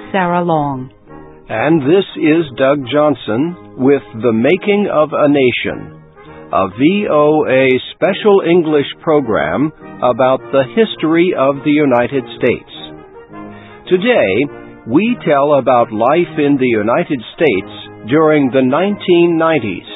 Sarah Long. And this is Doug Johnson with The Making of a Nation, a VOA special English program about the history of the United States. Today, we tell about life in the United States during the 1990s.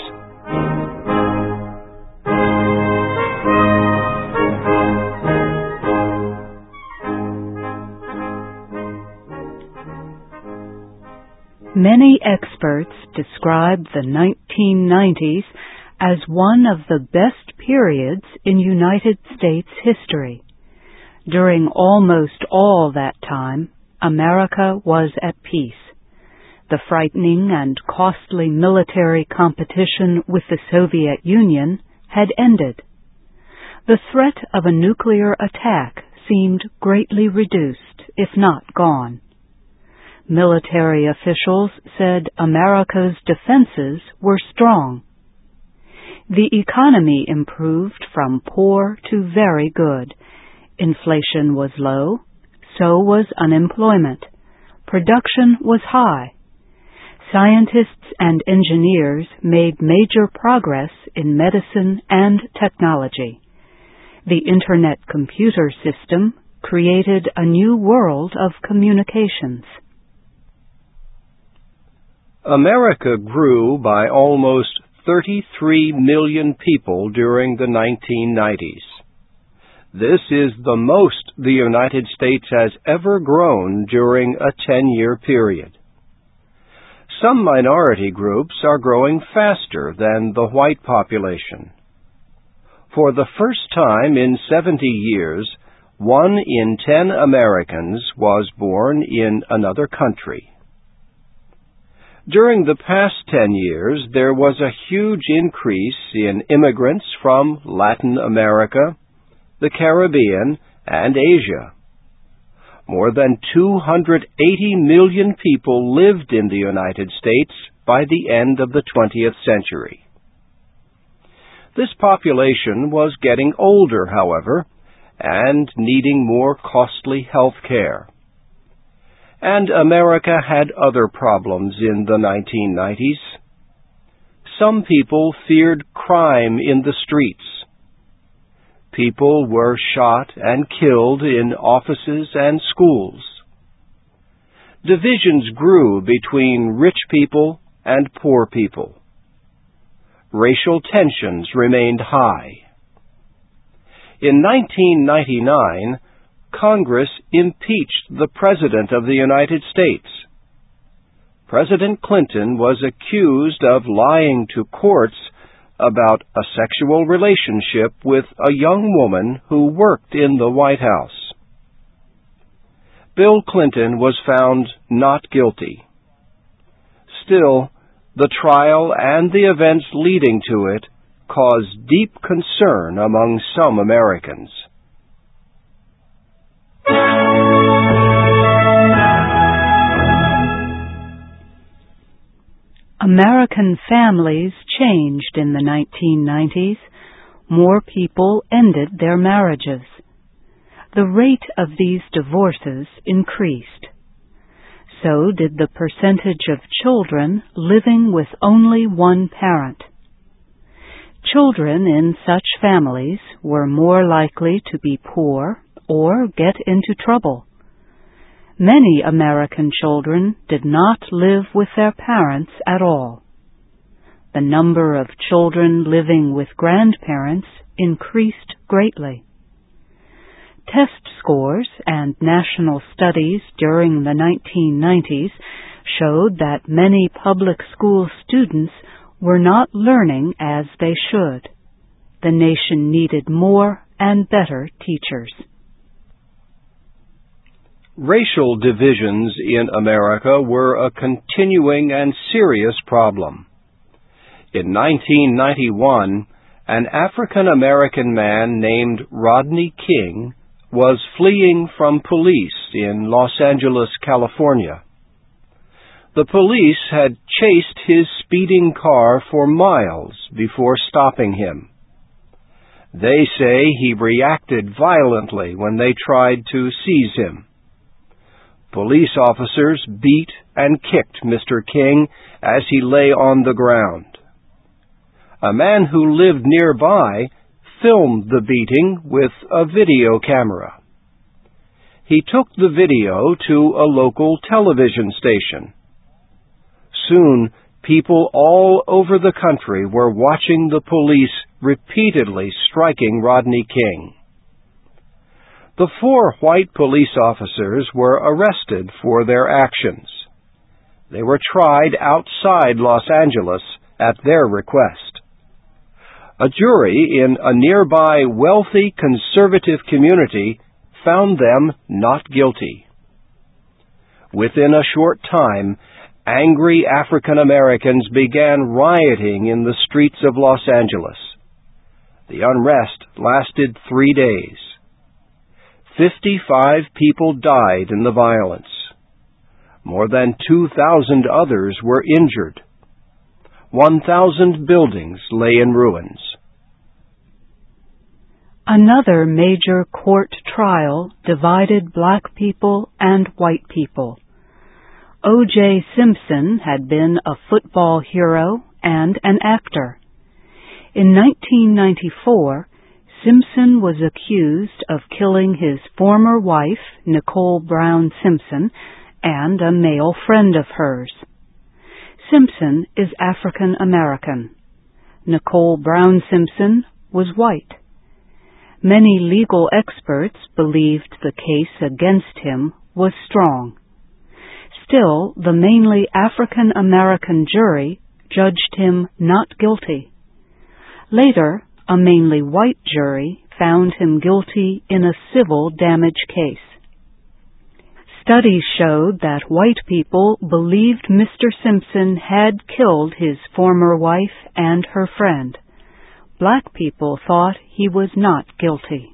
Many experts describe the 1990s as one of the best periods in United States history. During almost all that time, America was at peace. The frightening and costly military competition with the Soviet Union had ended. The threat of a nuclear attack seemed greatly reduced, if not gone. Military officials said America's defenses were strong. The economy improved from poor to very good. Inflation was low, so was unemployment. Production was high. Scientists and engineers made major progress in medicine and technology. The Internet computer system created a new world of communications. America grew by almost 33 million people during the 1990s. This is the most the United States has ever grown during a 10-year period. Some minority groups are growing faster than the white population. For the first time in 70 years, 1 in 10 Americans was born in another country. During the past 10 years, there was a huge increase in immigrants from Latin America, the Caribbean, and Asia. More than 280 million people lived in the United States by the end of the 20th century. This population was getting older, however, and needing more costly health care. And America had other problems in the 1990s. Some people feared crime in the streets. People were shot and killed in offices and schools. Divisions grew between rich people and poor people. Racial tensions remained high. In 1999, Congress impeached the President of the United States. President Clinton was accused of lying to courts about a sexual relationship with a young woman who worked in the White House. Bill Clinton was found not guilty. Still, the trial and the events leading to it caused deep concern among some Americans. American families changed in the 1990s. More people ended their marriages. The rate of these divorces increased. So did the percentage of children living with only one parent. Children in such families were more likely to be poor or get into trouble. Many American children did not live with their parents at all. The number of children living with grandparents increased greatly. Test scores and national studies during the 1990s showed that many public school students were not learning as they should. The nation needed more and better teachers. Racial divisions in America were a continuing and serious problem. In 1991, an African-American man named Rodney King was fleeing from police in Los Angeles, California. The police had chased his speeding car for miles before stopping him. They say he reacted violently when they tried to seize him. Police officers beat and kicked Mr. King as he lay on the ground. A man who lived nearby filmed the beating with a video camera. He took the video to a local television station. Soon, people all over the country were watching the police repeatedly striking Rodney King. The 4 white police officers were arrested for their actions. They were tried outside Los Angeles at their request. A jury in a nearby wealthy conservative community found them not guilty. Within a short time, angry African Americans began rioting in the streets of Los Angeles. The unrest lasted 3 days. 55 people died in the violence. More than 2,000 others were injured. 1,000 buildings lay in ruins. Another major court trial divided black people and white people. O.J. Simpson had been a football hero and an actor. In 1994, Simpson was accused of killing his former wife, Nicole Brown Simpson, and a male friend of hers. Simpson is African American. Nicole Brown Simpson was white. Many legal experts believed the case against him was strong. Still, the mainly African American jury judged him not guilty. Later, a mainly white jury found him guilty in a civil damage case. Studies showed that white people believed Mr. Simpson had killed his former wife and her friend. Black people thought he was not guilty.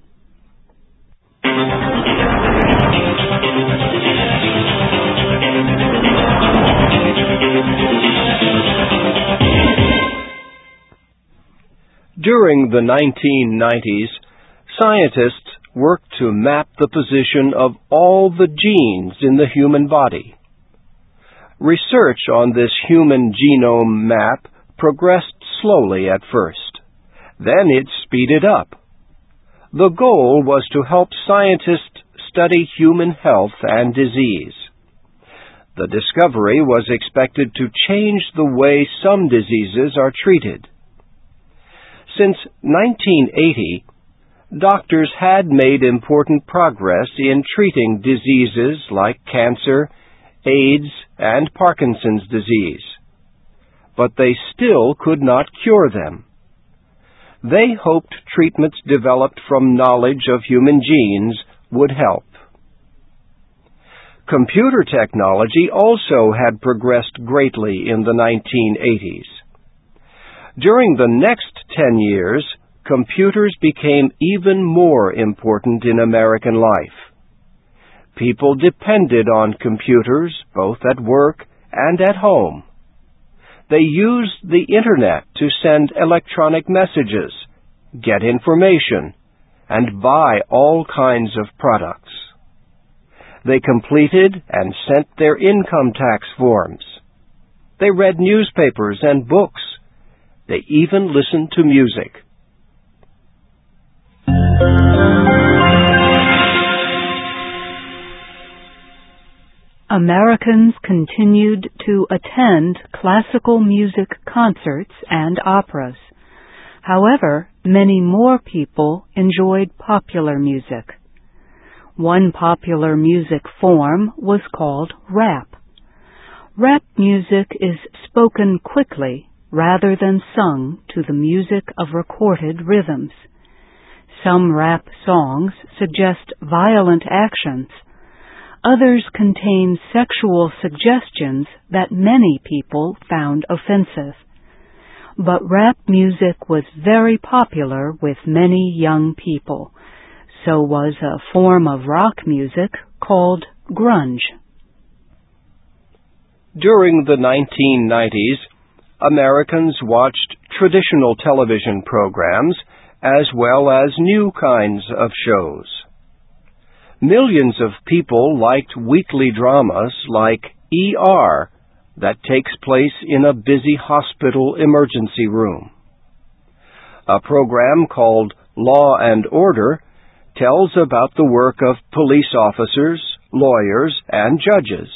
During the 1990s, scientists worked to map the position of all the genes in the human body. Research on this human genome map progressed slowly at first. Then it speeded up. The goal was to help scientists study human health and disease. The discovery was expected to change the way some diseases are treated. Since 1980, doctors had made important progress in treating diseases like cancer, AIDS, and Parkinson's disease. But they still could not cure them. They hoped treatments developed from knowledge of human genes would help. Computer technology also had progressed greatly in the 1980s. During the next 10 years, computers became even more important in American life. People depended on computers both at work and at home. They used the Internet to send electronic messages, get information, and buy all kinds of products. They completed and sent their income tax forms. They read newspapers and books. They even listened to music. Americans continued to attend classical music concerts and operas. However, many more people enjoyed popular music. One popular music form was called rap. Rap music is spoken quickly rather than sung to the music of recorded rhythms. Some rap songs suggest violent actions. Others contain sexual suggestions that many people found offensive. But rap music was very popular with many young people. So was a form of rock music called grunge. During the 1990s, Americans watched traditional television programs as well as new kinds of shows. Millions of people liked weekly dramas like ER that takes place in a busy hospital emergency room. A program called Law and Order tells about the work of police officers, lawyers, and judges.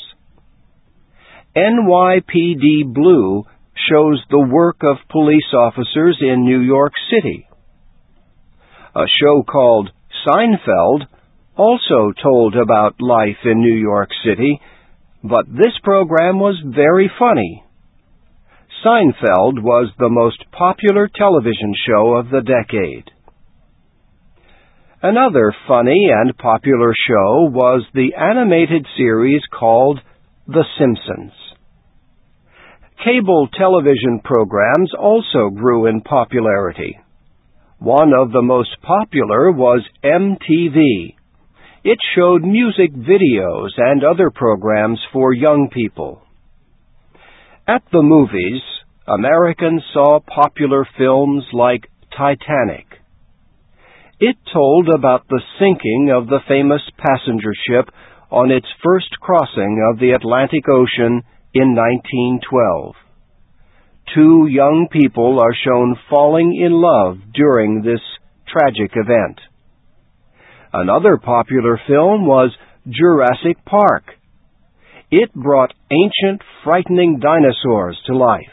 NYPD Blue shows the work of police officers in New York City. A show called Seinfeld also told about life in New York City, but this program was very funny. Seinfeld was the most popular television show of the decade. Another funny and popular show was the animated series called The Simpsons. Cable television programs also grew in popularity. One of the most popular was MTV. It showed music videos and other programs for young people. At the movies, Americans saw popular films like Titanic. It told about the sinking of the famous passenger ship on its first crossing of the Atlantic Ocean in 1912. Two young people are shown falling in love during this tragic event. Another popular film was Jurassic Park. It brought ancient, frightening dinosaurs to life.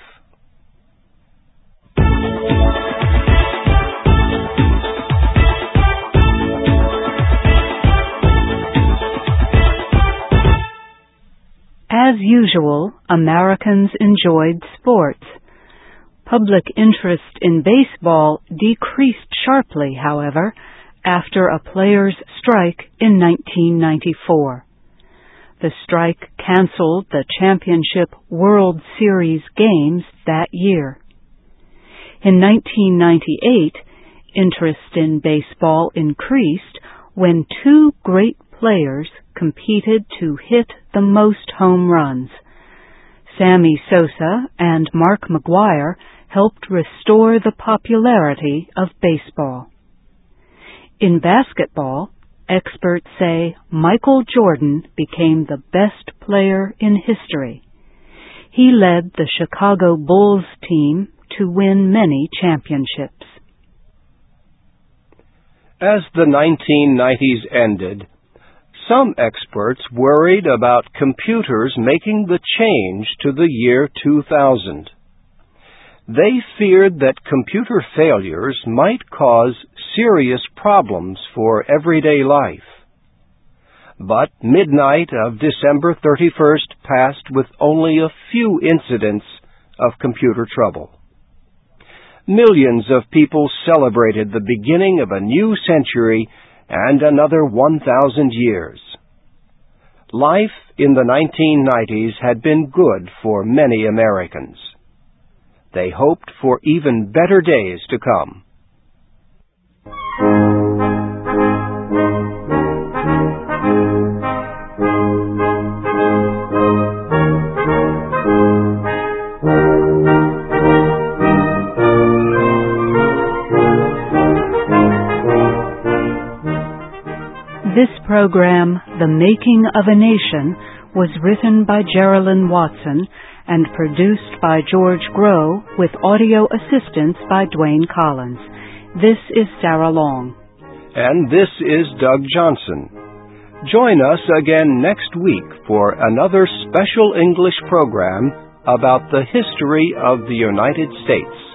As usual, Americans enjoyed sports. Public interest in baseball decreased sharply, however, after a players' strike in 1994. The strike canceled the championship World Series games that year. In 1998, interest in baseball increased when two great players competed to hit the most home runs. Sammy Sosa and Mark McGwire helped restore the popularity of baseball. In basketball, experts say Michael Jordan became the best player in history. He led the Chicago Bulls team to win many championships. As the 1990s ended, some experts worried about computers making the change to the year 2000. They feared that computer failures might cause serious problems for everyday life. But midnight of December 31st passed with only a few incidents of computer trouble. Millions of people celebrated the beginning of a new century and another 1,000 years. Life in the 1990s had been good for many Americans. They hoped for even better days to come. This program, The Making of a Nation, was written by Geraldine Watson and produced by George Groh with audio assistance by Dwayne Collins. This is Sarah Long. And this is Doug Johnson. Join us again next week for another special English program about the history of the United States.